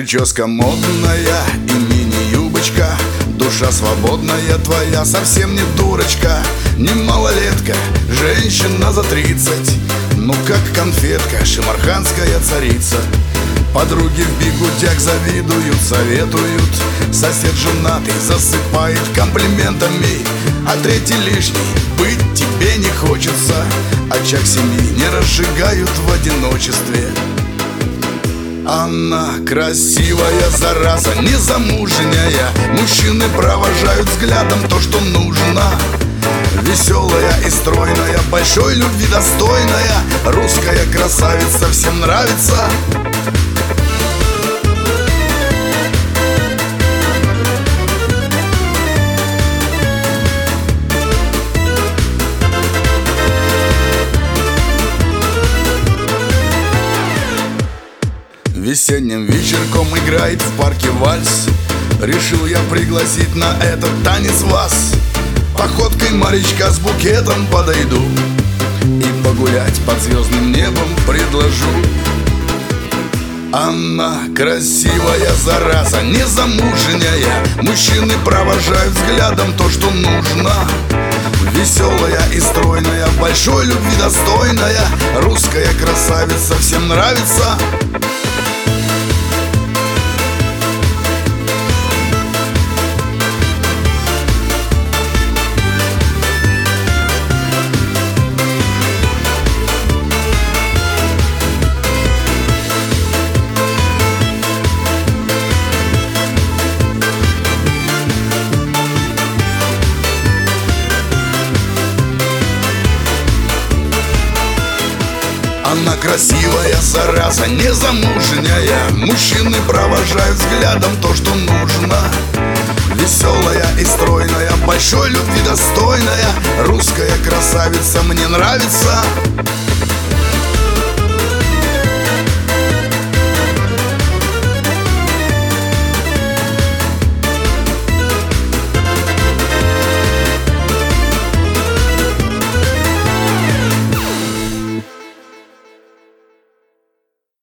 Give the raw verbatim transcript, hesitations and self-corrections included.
Прическа модная и мини-юбочка, душа свободная твоя, совсем не дурочка. Не малолетка, женщина за тридцать, ну как конфетка, шимарханская царица. Подруги в бигудях завидуют, советуют. Сосед женатый засыпает комплиментами, а третий лишний быть тебе не хочется. Очаг семьи не разжигают в одиночестве. Она красивая зараза, незамужняя, мужчины провожают взглядом то, что нужно. Веселая и стройная, большой любви достойная, русская красавица всем нравится. Весенним вечерком играет в парке вальс. Решил я пригласить на этот танец вас. Походкой Маричка с букетом подойду и погулять под звездным небом предложу. Она красивая зараза, незамужняя, мужчины провожают взглядом то, что нужно. Веселая и стройная, большой любви достойная, русская красавица всем нравится. Она красивая зараза, незамужняя, мужчины провожают взглядом то, что нужно. Веселая и стройная, большой любви достойная, русская красавица мне нравится.